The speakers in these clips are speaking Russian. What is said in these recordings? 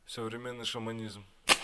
Современный шаманизм.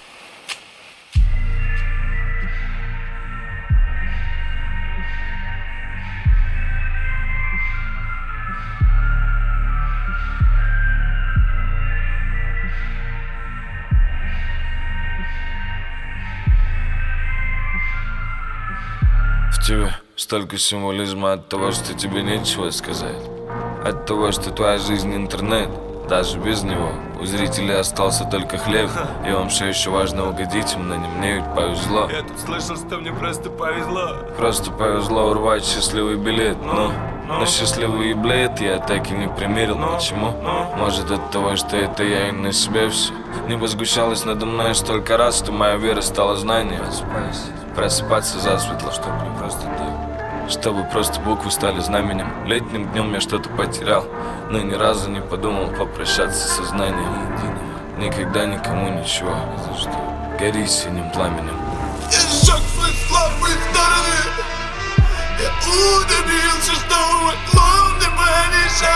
В тебе столько символизма от того, что тебе нечего сказать, от того, что твоя жизнь интернет. Даже без него у зрителей остался только хлеб, и вам все еще важно угодить им, но не мне ведь повезло. Я тут слышал, что мне просто повезло. Просто повезло урвать счастливый билет, но счастливый билет я так и не примерил. Почему? Может от того, что это я и на себе все. Небо сгущалось надо мной столько раз, что моя вера стала знанием. Просыпаться засветло, чтобы не просто так, чтобы просто буквы стали знаменем. Летним днем я что-то потерял, но ни разу не подумал попрощаться со знанием. Никогда никому ничего, за что. Гори синим пламенем. Я сжег свои слабые стороны. Я удивился, что могло мне помешать.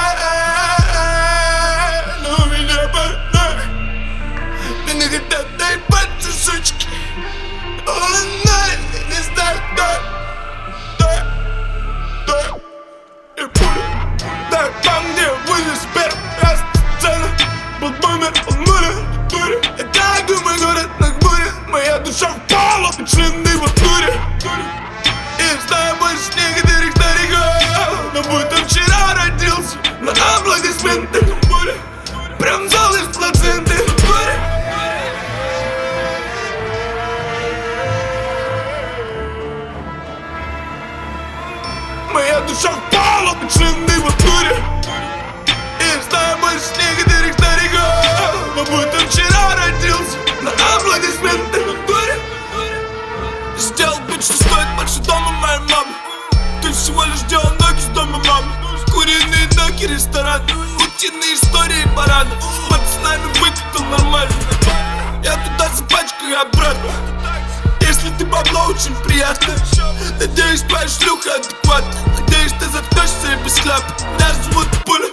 Но меня пора. Меня хотят наебать сучки. Она не знает, да. И пуля, да, там, где вылез первый раз сцена. Был бумер, он мурит, дури. Я думаю, город нахмурит. Моя душа впала в длинный в туре. И знаю больше некоторых стариков, но будто вчера родился на аплодисменты. Прям зал из плаценты. Моя душа впала в длинный в туре. И знаю больше некоторых стариков, но будто вчера родился на аплодисменты. Сделал бит, что стоит больше дома моей мамы. Ты всего лишь делал ноги с дома мамы. Куриные ноги, ресторан, утиные истории парадов. С пацанами выкатил нормально. Я туда за пачкой обратно. Если ты бабло, очень приятно. Надеюсь, твоя шлюха адекватна. Надеюсь, ты заткнешься и без хляпа. Меня зовут Пуля.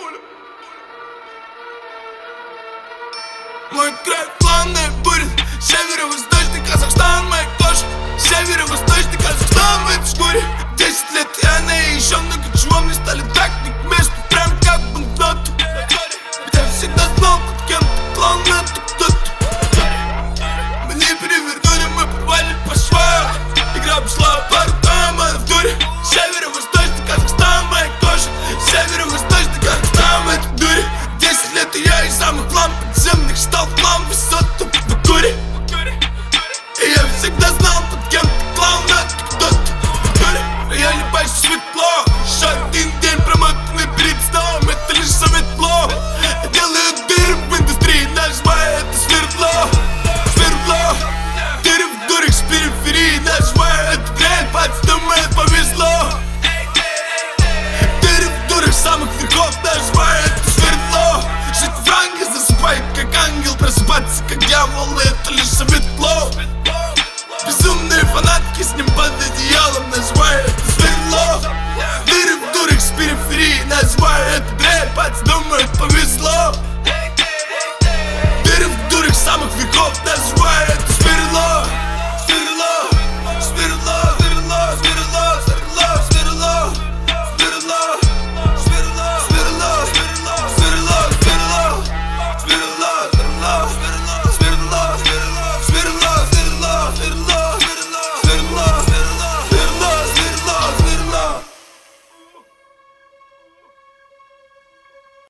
Мой край плавный будет. Северо-восточный Казахстан, моя кожа. Северо-восточный Казахстан в этой шкуре. 10 лет я и еще много чего мне стали так не к месту. Прям как банкноту. Я всегда знал, под кем-то клан, это кто-то. Мы не перевернули, мы порвали по швам. Игра пошла по рукам, а в дуре. Северо-восточный Казахстан, моя кожа. Северо-восточный Казахстан в этой дуре. 10 лет и я из самых ламп подземных стал хлам высоту в Бакуре. И я всегда знал, под кем ты клоун, это кто-то. Я не боюсь светло. Еще один день промотанный перед сном. Это лишь светло. Я делаю дыры в индустрии, нажимаю это свердло. Свердло. Дыры в дурах с периферии, нажимаю эту дрянь, пац, думает, повезло. Дыры в дурах самых верхов, нажимаю это свердло. Жить в ранге, засыпать как ангел, просыпаться как дьявол, это лишь светло. Безумные фанатки с ним под одеялом, называю это сверло. Дыры в дурах с периферии, называю это дрянь, пац, думает, повезло. Дыры в дурах самых веков,